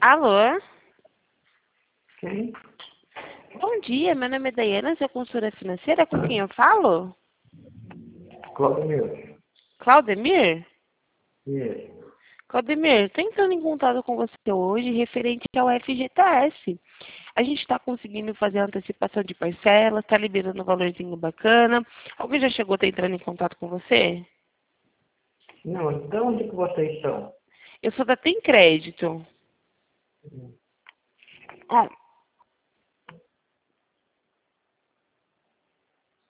Alô? Quem? Bom dia, meu nome é Daiana, sou consultora financeira, com quem eu falo? Claudemir. Claudemir? Isso. Claudemir, tô entrando em contato com você hoje referente ao FGTS. A gente está conseguindo fazer a antecipação de parcela, está liberando um valorzinho bacana. Alguém já chegou a estar entrando em contato com você? Não, de onde que vocês são? Eu sou da Tem Crédito. Ó,